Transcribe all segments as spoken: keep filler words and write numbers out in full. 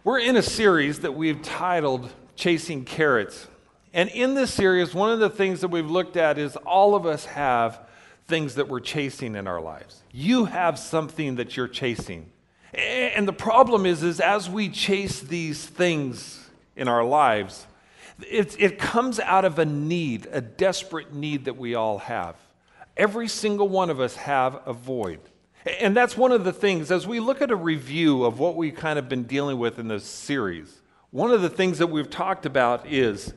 We're in a series that we've titled Chasing Carrots. And in this series, one of the things that we've looked at is all of us have things that we're chasing in our lives. You have something that you're chasing. And the problem is, is as we chase these things in our lives, it, it comes out of a need, a desperate need that we all have. Every single one of us have a void. And that's one of the things, as we look at a review of what we've kind of been dealing with in this series, one of the things that we've talked about is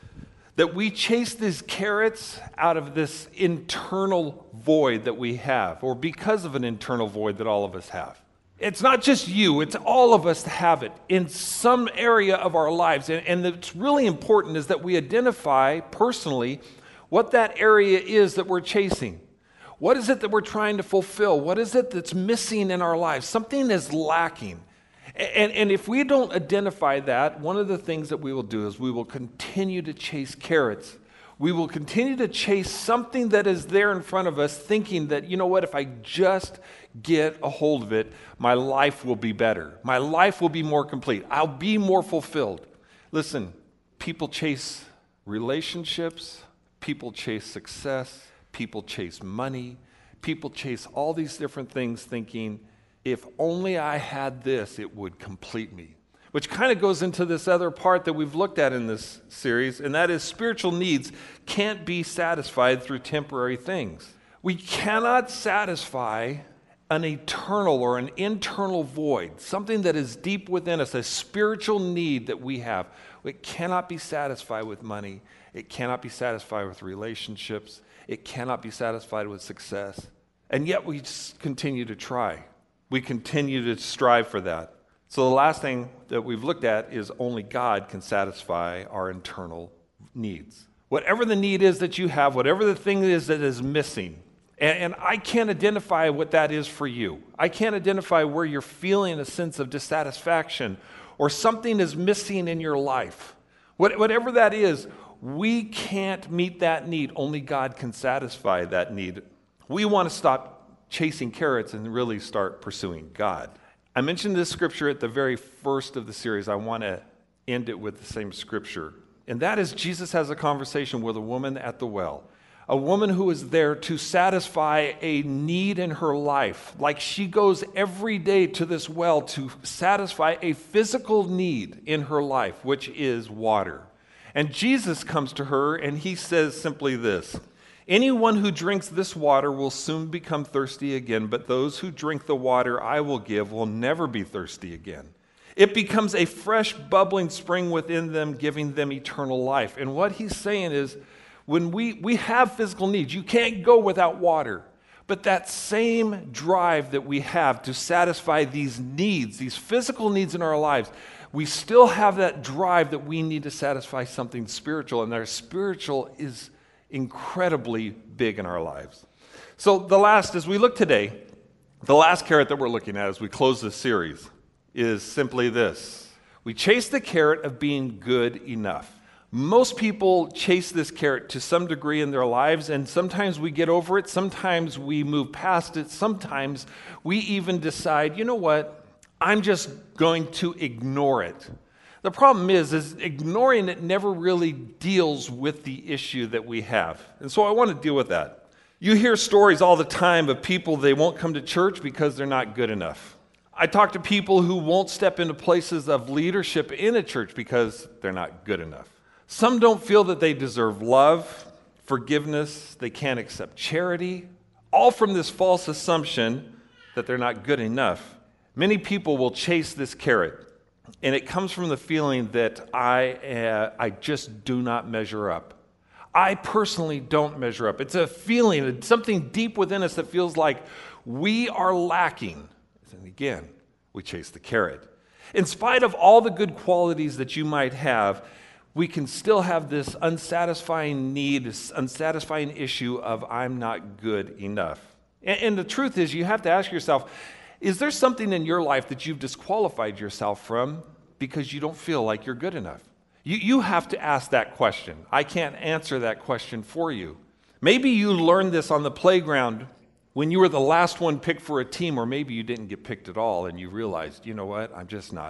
that we chase these carrots out of this internal void that we have, or because of an internal void that all of us have. It's not just you, it's all of us have it in some area of our lives. And, and what's really important is that we identify personally what that area is that we're chasing. What is it that we're trying to fulfill? What is it that's missing in our lives? Something is lacking. And, and if we don't identify that, one of the things that we will do is we will continue to chase carrots. We will continue to chase something that is there in front of us, thinking that, you know what, if I just get a hold of it, my life will be better. My life will be more complete. I'll be more fulfilled. Listen, people chase relationships. People chase success. People chase money. People chase all these different things thinking, if only I had this, it would complete me. Which kind of goes into this other part that we've looked at in this series, and that is spiritual needs can't be satisfied through temporary things. We cannot satisfy an eternal or an internal void, something that is deep within us, a spiritual need that we have. It cannot be satisfied with money. It cannot be satisfied with relationships. It cannot be satisfied with success. And yet we just continue to try. We continue to strive for that. So the last thing that we've looked at is only God can satisfy our internal needs. Whatever the need is that you have, whatever the thing is that is missing, and, and I can't identify what that is for you. I can't identify where you're feeling a sense of dissatisfaction or something is missing in your life. What, whatever that is, we can't meet that need. Only God can satisfy that need. We want to stop chasing carrots and really start pursuing God. I mentioned this scripture at the very first of the series. I want to end it with the same scripture. And that is Jesus has a conversation with a woman at the well. A woman who is there to satisfy a need in her life. Like she goes every day to this well to satisfy a physical need in her life, which is water. And Jesus comes to her and he says simply this, anyone who drinks this water will soon become thirsty again, but those who drink the water I will give will never be thirsty again. It becomes a fresh, bubbling spring within them, giving them eternal life. And what he's saying is, when we, we have physical needs, you can't go without water. But that same drive that we have to satisfy these needs, these physical needs in our lives, we still have that drive that we need to satisfy something spiritual, and our spiritual is incredibly big in our lives. So the last, as we look today, the last carrot that we're looking at as we close this series is simply this. We chase the carrot of being good enough. Most people chase this carrot to some degree in their lives, and sometimes we get over it, sometimes we move past it, sometimes we even decide, you know what, I'm just going to ignore it. The problem is, is ignoring it never really deals with the issue that we have. And so I want to deal with that. You hear stories all the time of people, they won't come to church because they're not good enough. I talk to people who won't step into places of leadership in a church because they're not good enough. Some don't feel that they deserve love, forgiveness, they can't accept charity, all from this false assumption that they're not good enough. Many people will chase this carrot, and it comes from the feeling that I, uh, I just do not measure up. I personally don't measure up. It's a feeling, it's something deep within us that feels like we are lacking. And again, we chase the carrot. In spite of all the good qualities that you might have, we can still have this unsatisfying need, this unsatisfying issue of I'm not good enough. And, and the truth is, you have to ask yourself, is there something in your life that you've disqualified yourself from because you don't feel like you're good enough? You, you have to ask that question. I can't answer that question for you. Maybe you learned this on the playground when you were the last one picked for a team, or maybe you didn't get picked at all and you realized, you know what, I'm just not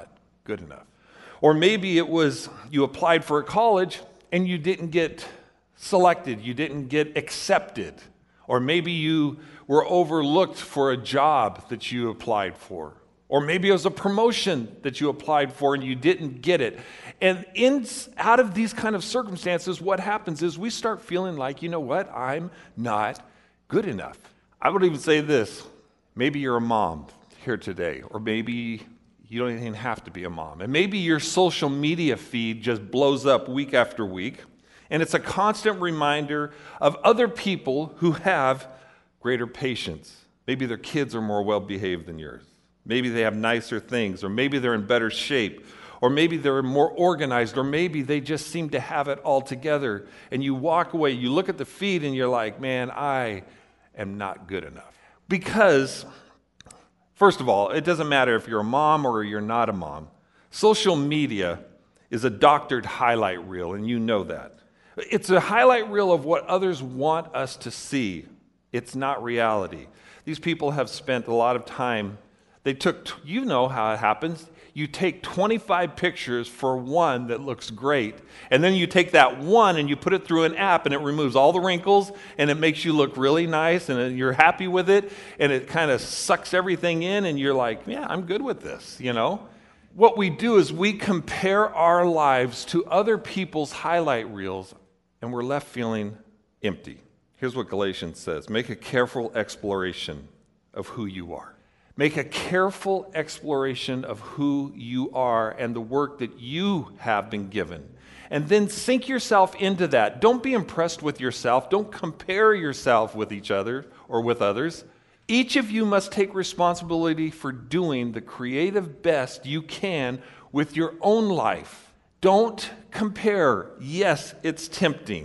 good enough. Or maybe it was you applied for a college and you didn't get selected, you didn't get accepted. Or maybe you were overlooked for a job that you applied for. Or maybe it was a promotion that you applied for and you didn't get it. And in, out of these kind of circumstances, what happens is we start feeling like, you know what, I'm not good enough. I would even say this, maybe you're a mom here today, or maybe you don't even have to be a mom. And maybe your social media feed just blows up week after week, and it's a constant reminder of other people who have greater patience. Maybe their kids are more well-behaved than yours. Maybe they have nicer things, or maybe they're in better shape, or maybe they're more organized, or maybe they just seem to have it all together. And you walk away, you look at the feed, and you're like, man, I am not good enough. Because, first of all, it doesn't matter if you're a mom or you're not a mom. Social media is a doctored highlight reel, and you know that. It's a highlight reel of what others want us to see. It's not reality. These people have spent a lot of time. They took, you know how it happens. You take twenty-five pictures for one that looks great, and then you take that one and you put it through an app, and it removes all the wrinkles, and it makes you look really nice, and you're happy with it, and it kind of sucks everything in, and you're like, yeah, I'm good with this, you know? What we do is we compare our lives to other people's highlight reels, and we're left feeling empty. Here's what Galatians says: make a careful exploration of who you are. Make a careful exploration of who you are and the work that you have been given. And then sink yourself into that. Don't be impressed with yourself. Don't compare yourself with each other or with others. Each of you must take responsibility for doing the creative best you can with your own life. Don't compare. Yes, it's tempting.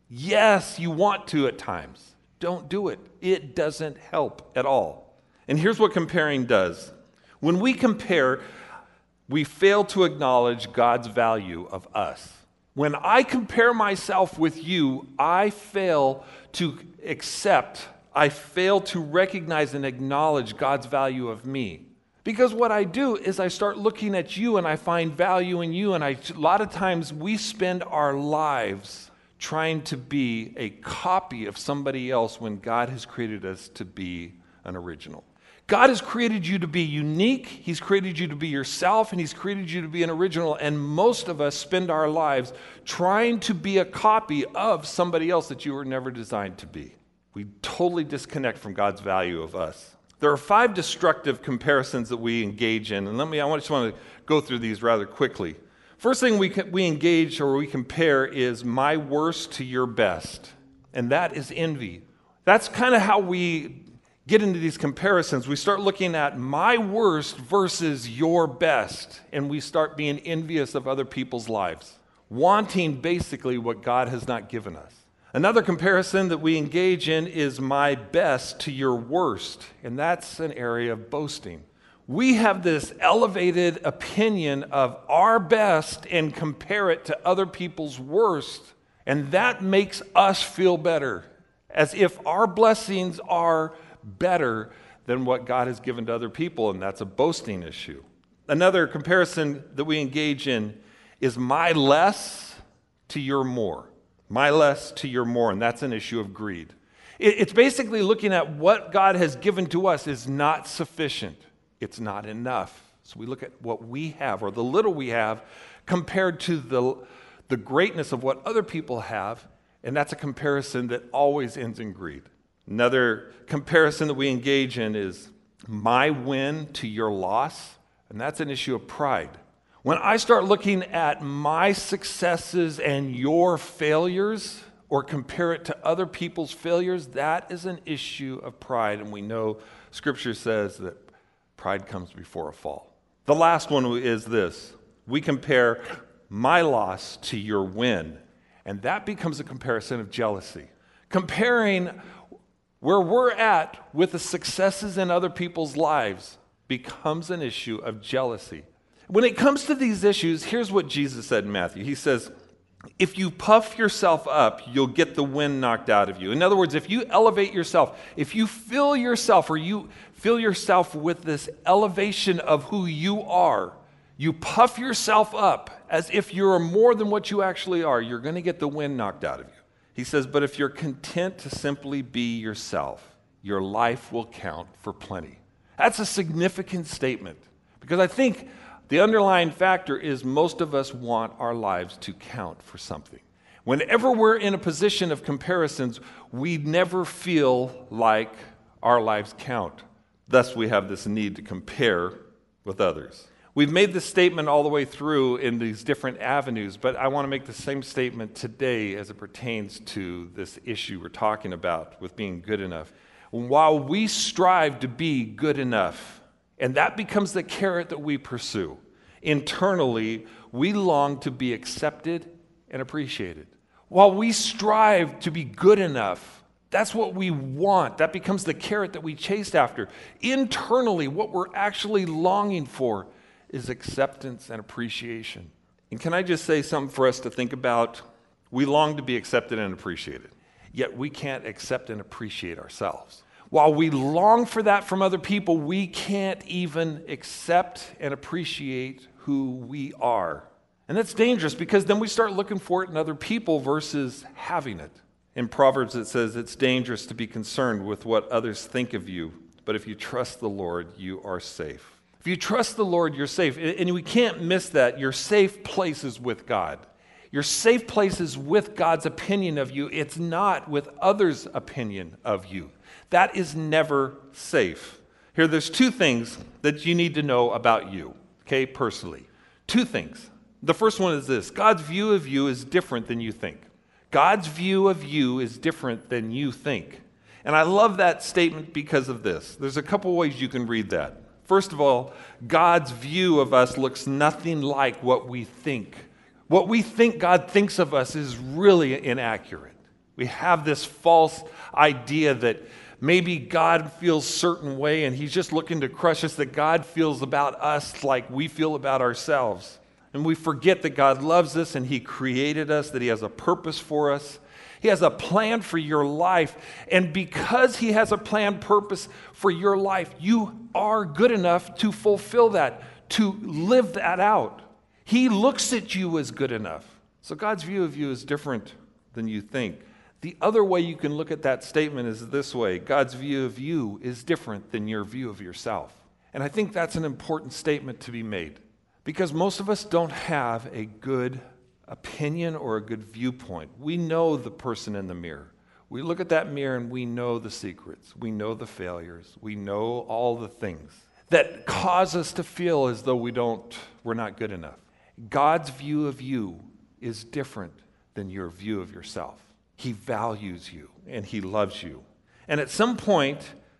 Yes, you want to at times. Don't do it. It doesn't help at all. And here's what comparing does. When we compare, we fail to acknowledge God's value of us. When I compare myself with you, I fail to accept, I fail to recognize and acknowledge God's value of me. Because what I do is I start looking at you and I find value in you, and I, a lot of times we spend our lives trying to be a copy of somebody else when God has created us to be an original. God has created you to be unique, He's created you to be yourself, and He's created you to be an original, and most of us spend our lives trying to be a copy of somebody else that you were never designed to be. We totally disconnect from God's value of us. There are five destructive comparisons that we engage in, and let me, I just want to go through these rather quickly. First thing we, we engage or we compare is my worst to your best, and that is envy. That's kind of how we get into these comparisons. We start looking at my worst versus your best, and we start being envious of other people's lives, wanting basically what God has not given us. Another comparison that we engage in is my best to your worst, and that's an area of boasting. We have this elevated opinion of our best and compare it to other people's worst, and that makes us feel better, as if our blessings are better than what God has given to other people, and that's a boasting issue. Another comparison that we engage in is my less to your more. My less to your more, and that's an issue of greed. It's basically looking at what God has given to us is not sufficient. It's not enough. So we look at what we have, or the little we have, compared to the, the greatness of what other people have, and that's a comparison that always ends in greed. Another comparison that we engage in is my win to your loss, and that's an issue of pride. When I start looking at my successes and your failures, or compare it to other people's failures, that is an issue of pride, and we know Scripture says that pride comes before a fall. The last one is this: we compare my loss to your win, and that becomes a comparison of jealousy. Comparing where we're at with the successes in other people's lives becomes an issue of jealousy. When it comes to these issues, here's what Jesus said in Matthew. He says, if you puff yourself up, you'll get the wind knocked out of you. In other words, if you elevate yourself, if you fill yourself or you fill yourself with this elevation of who you are, you puff yourself up as if you're more than what you actually are, you're going to get the wind knocked out of you. He says, but if you're content to simply be yourself, your life will count for plenty. That's a significant statement because I think the underlying factor is most of us want our lives to count for something. Whenever we're in a position of comparisons, we never feel like our lives count. Thus, we have this need to compare with others. We've made this statement all the way through in these different avenues, but I want to make the same statement today as it pertains to this issue we're talking about with being good enough. While we strive to be good enough, and that becomes the carrot that we pursue, internally, we long to be accepted and appreciated. While we strive to be good enough, that's what we want. That becomes the carrot that we chase after. Internally, what we're actually longing for is acceptance and appreciation. And can I just say something for us to think about? We long to be accepted and appreciated, yet we can't accept and appreciate ourselves. While we long for that from other people, we can't even accept and appreciate who we are. And that's dangerous because then we start looking for it in other people versus having it. In Proverbs it says it's dangerous to be concerned with what others think of you, but if you trust the Lord, you are safe. If you trust the Lord, you're safe. And we can't miss that. Your safe place is with God. Your safe place is with God's opinion of you. It's not with others' opinion of you. That is never safe. Here, there's two things that you need to know about you, okay, personally. Two things. The first one is this. God's view of you is different than you think. God's view of you is different than you think. And I love that statement because of this. There's a couple ways you can read that. First of all, God's view of us looks nothing like what we think. What we think God thinks of us is really inaccurate. We have this false idea that maybe God feels a certain way and he's just looking to crush us, that God feels about us like we feel about ourselves. And we forget that God loves us and he created us, that he has a purpose for us. He has a plan for your life. And because he has a plan, purpose for your life, you are good enough to fulfill that, to live that out. He looks at you as good enough. So God's view of you is different than you think. The other way you can look at that statement is this way. God's view of you is different than your view of yourself. And I think that's an important statement to be made because most of us don't have a good opinion or a good viewpoint. We know the person in the mirror. We look at that mirror and we know the secrets. We know the failures. We know all the things that cause us to feel as though we don't, we're not good enough. God's view of you is different than your view of yourself. He values you and he loves you. And at some point,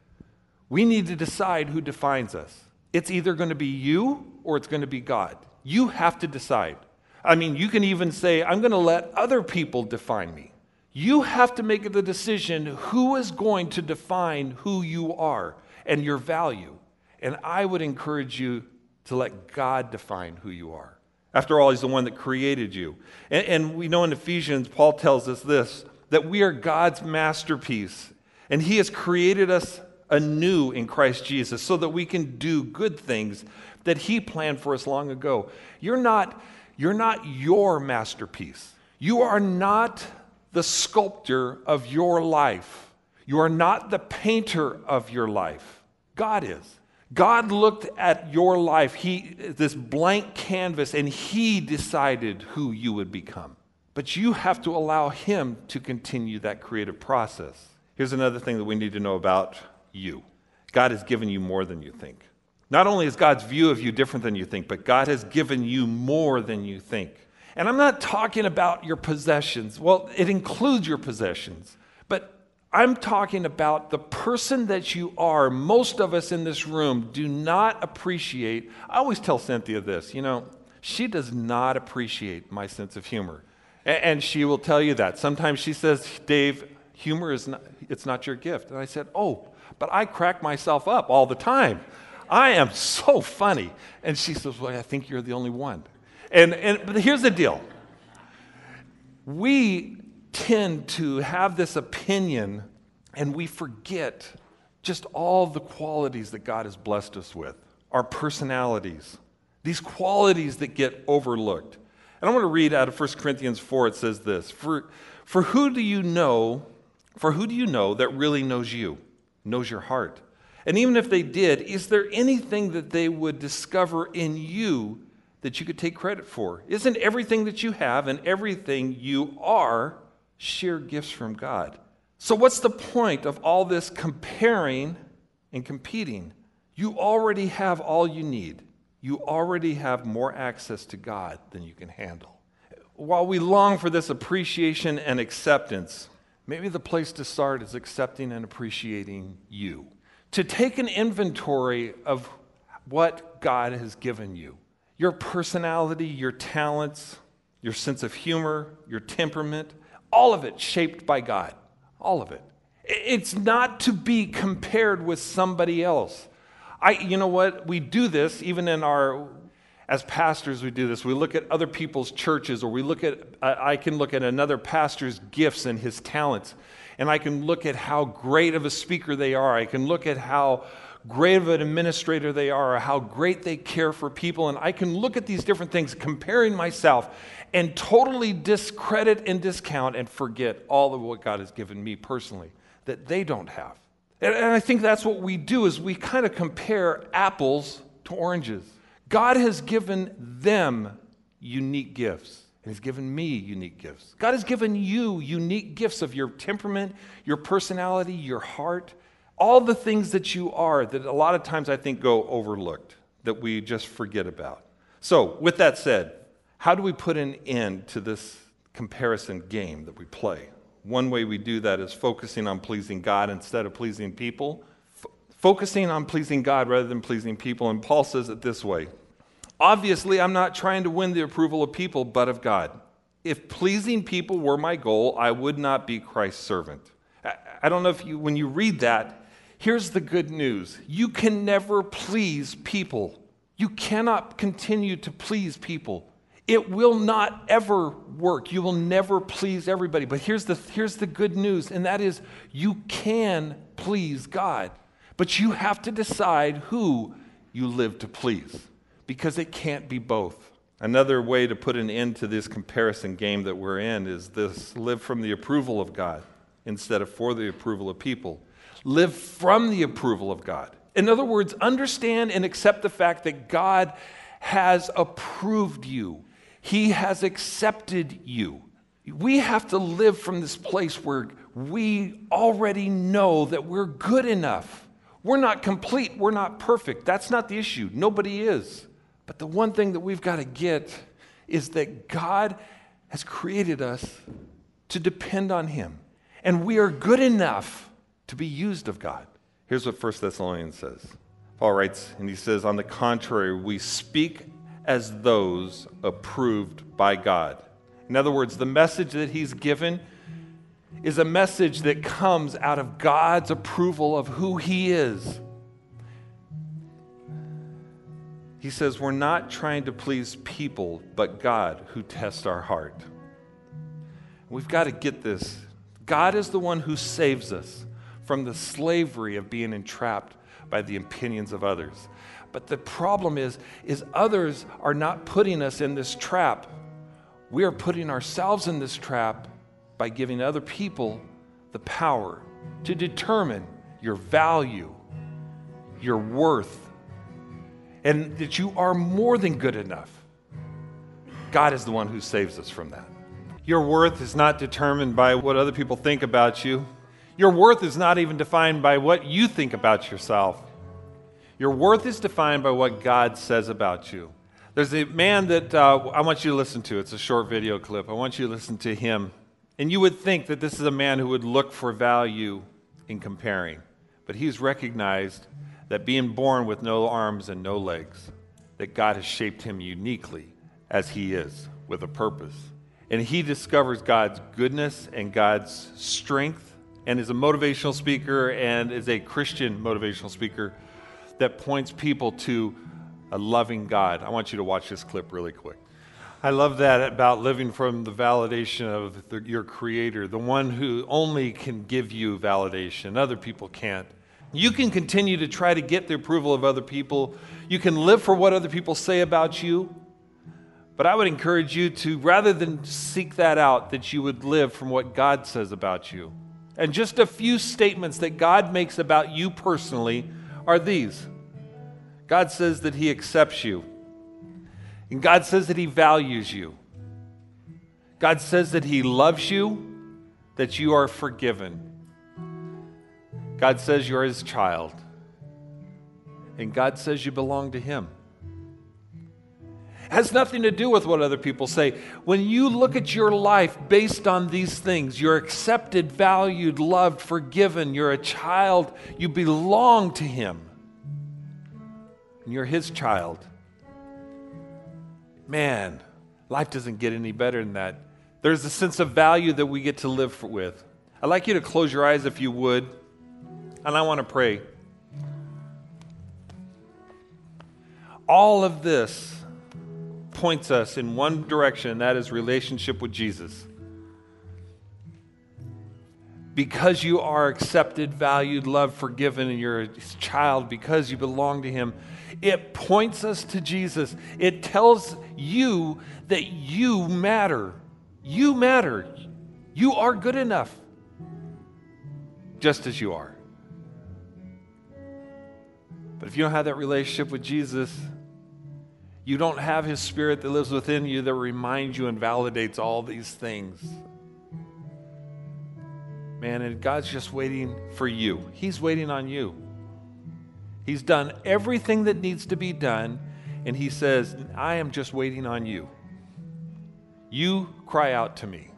we need to decide who defines us. It's either going to be you or it's going to be God. You have to decide. I mean, you can even say, I'm going to let other people define me. You have to make the decision who is going to define who you are and your value. And I would encourage you to let God define who you are. After all, he's the one that created you. And, and we know in Ephesians, Paul tells us this, that we are God's masterpiece. And he has created us anew in Christ Jesus so that we can do good things that he planned for us long ago. You're not, you're not your masterpiece. You are not the sculptor of your life. You are not the painter of your life. God is. God looked at your life, he, this blank canvas, and he decided who you would become. But you have to allow him to continue that creative process. Here's another thing that we need to know about you. God has given you more than you think. Not only is God's view of you different than you think, but God has given you more than you think. And I'm not talking about your possessions. Well, it includes your possessions. But I'm talking about the person that you are. Most of us in this room do not appreciate. I always tell Cynthia this, you know, she does not appreciate my sense of humor. And she will tell you that. Sometimes she says, Dave, humor is not, it's not your gift. And I said, oh, but I crack myself up all the time. I am so funny. And she says, well, I think you're the only one. And, and but here's the deal. We tend to have this opinion and we forget just all the qualities that God has blessed us with. Our personalities, these qualities that get overlooked. And I want to read out of First Corinthians four. It says this, for, for who do you know, for who do you know that really knows you, knows your heart? And even if they did, is there anything that they would discover in you that you could take credit for? Isn't everything that you have and everything you are sheer gifts from God? So what's the point of all this comparing and competing? You already have all you need. You already have more access to God than you can handle. While we long for this appreciation and acceptance, maybe the place to start is accepting and appreciating you. To take an inventory of what God has given you. Your personality, your talents, your sense of humor, your temperament, all of it shaped by God. All of it. It's not to be compared with somebody else. I, you know what? We do this even in our, as pastors we do this. We look at other people's churches, or we look at, I can look at another pastor's gifts and his talents, and I can look at how great of a speaker they are. I can look at how great of an administrator they are, or how great they care for people, and I can look at these different things, comparing myself, and totally discredit and discount and forget all of what God has given me personally that they don't have. And I think that's what we do, is we kind of compare apples to oranges. God has given them unique gifts. And He's given me unique gifts. God has given you unique gifts of your temperament, your personality, your heart, all the things that you are that a lot of times I think go overlooked, that we just forget about. So with that said, how do we put an end to this comparison game that we play? One way we do that is focusing on pleasing God instead of pleasing people. F- focusing on pleasing God rather than pleasing people. And Paul says it this way. Obviously, I'm not trying to win the approval of people, but of God. If pleasing people were my goal, I would not be Christ's servant. I, I don't know if you, when you read that, here's the good news. You can never please people. You cannot continue to please people. It will not ever work. You will never please everybody. But here's the, here's the good news, and that is you can please God. But you have to decide who you live to please, because it can't be both. Another way to put an end to this comparison game that we're in is this: live from the approval of God instead of for the approval of people. Live from the approval of God. In other words, understand and accept the fact that God has approved you. He has accepted you. We have to live from this place where we already know that we're good enough. We're not complete. We're not perfect. That's not the issue. Nobody is. But the one thing that we've got to get is that God has created us to depend on Him. And we are good enough to be used of God. Here's what First Thessalonians says. Paul writes, and he says, on the contrary, we speak as those approved by God. In other words, the message that he's given is a message that comes out of God's approval of who He is. He says, we're not trying to please people, but God who tests our heart. We've got to get this. God is the one who saves us from the slavery of being entrapped by the opinions of others. But the problem is, is others are not putting us in this trap. We are putting ourselves in this trap by giving other people the power to determine your value, your worth, and that you are more than good enough. God is the one who saves us from that. Your worth is not determined by what other people think about you. Your worth is not even defined by what you think about yourself. Your worth is defined by what God says about you. There's a man that uh, I want you to listen to. It's a short video clip. I want you to listen to him. And you would think that this is a man who would look for value in comparing. But he's recognized that being born with no arms and no legs, that God has shaped him uniquely as he is, with a purpose. And he discovers God's goodness and God's strength, and is a motivational speaker and is a Christian motivational speaker that points people to a loving God. I want you to watch this clip really quick. I love that about living from the validation of the, your Creator, the one who only can give you validation. Other people can't. You can continue to try to get the approval of other people. You can live for what other people say about you. But I would encourage you to, rather than seek that out, that you would live from what God says about you. And just a few statements that God makes about you personally are these. God says that He accepts you. And God says that He values you. God says that He loves you, that you are forgiven. God says you're His child. And God says you belong to Him. It has nothing to do with what other people say. When you look at your life based on these things, you're accepted, valued, loved, forgiven. You're a child. You belong to Him. And you're His child. Man, life doesn't get any better than that. There's a sense of value that we get to live with. I'd like you to close your eyes if you would. And I want to pray. All of this points us in one direction, and that is relationship with Jesus. Because you are accepted, valued, loved, forgiven, and you're a child, because you belong to Him, it points us to Jesus. It tells you that you matter. You matter. You are good enough, just as you are. But if you don't have that relationship with Jesus, you don't have His Spirit that lives within you that reminds you and validates all these things. Man, and God's just waiting for you. He's waiting on you. He's done everything that needs to be done, and He says, I am just waiting on you. You cry out to me.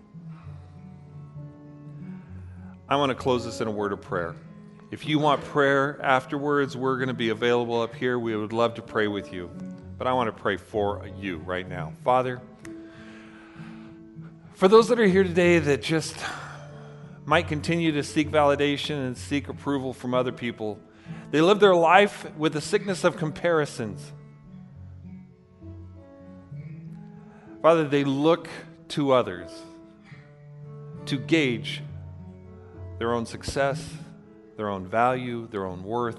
I want to close this in a word of prayer. If you want prayer afterwards, we're going to be available up here. We would love to pray with you. But I want to pray for you right now. Father, for those that are here today that just might continue to seek validation and seek approval from other people, they live their life with the sickness of comparisons. Father, they look to others to gauge their own success, their own value, their own worth.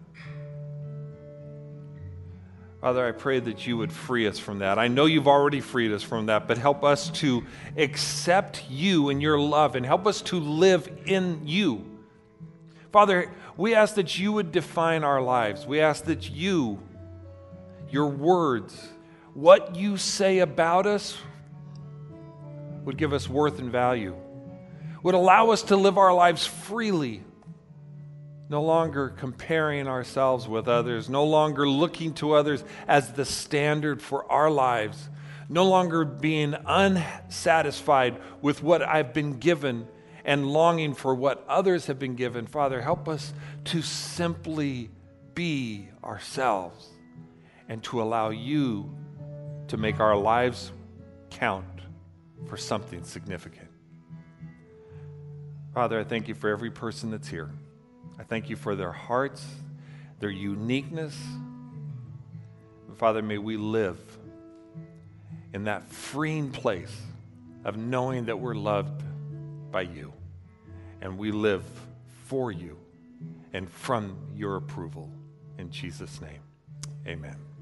Father, I pray that you would free us from that. I know you've already freed us from that, but help us to accept you and your love and help us to live in you. Father, we ask that you would define our lives. We ask that you, your words, what you say about us would give us worth and value, would allow us to live our lives freely, no longer comparing ourselves with others, no longer looking to others as the standard for our lives, no longer being unsatisfied with what I've been given and longing for what others have been given. Father, help us to simply be ourselves and to allow you to make our lives count for something significant. Father, I thank you for every person that's here. I thank you for their hearts, their uniqueness. Father, may we live in that freeing place of knowing that we're loved by you. And we live for you and from your approval. In Jesus' name, amen.